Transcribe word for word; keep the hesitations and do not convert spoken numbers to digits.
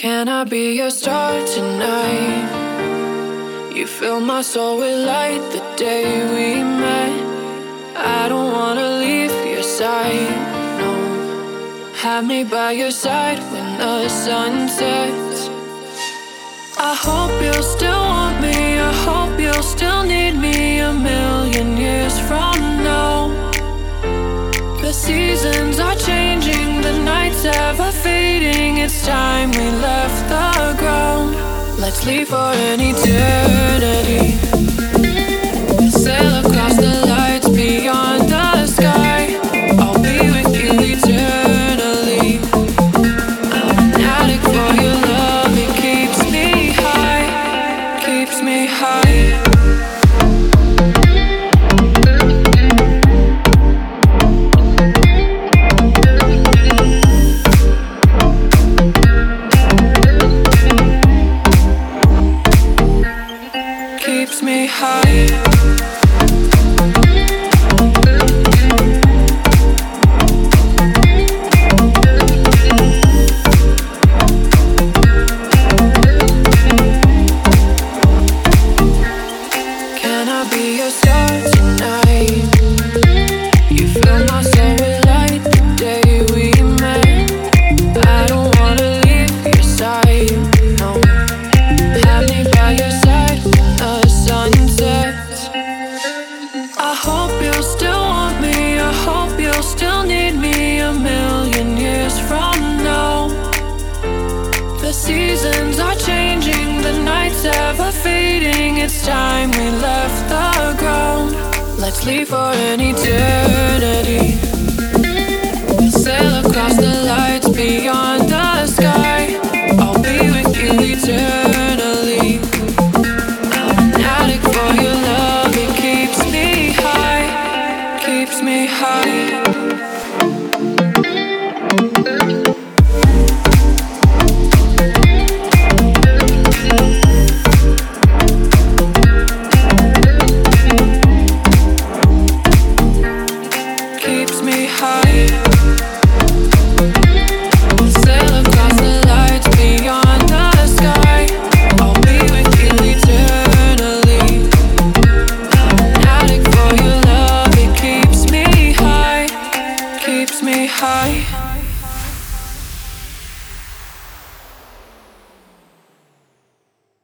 Can I be your star tonight? You fill my soul with light the day we met. I don't wanna leave your side, no. Have me by your side when the sun sets. I hope you'll still want me, I hope you'll still need me a million years from now. The seasons are changing, the nights ever fading. It's time we left the ground. Let's leave for an eternity. Sail across the lights beyond the sky. I'll be with you eternally. I'm an addict for your love, it keeps me high, keeps me high. Keeps me high. Can I be your star tonight? You fill my soul with light the day we met. I don't wanna leave your side, no. Have me by your side when the sun sets. I hope you'll still want me, I hope you'll still need me a million years from now. The seasons are changing, the nights ever fading. It's time we left the ground. Let's leave for an eternity. Sail across the lights beyond the sky. I'll be with you eternally. I'm an addict for your love, it keeps me high, keeps me high. Keeps me high.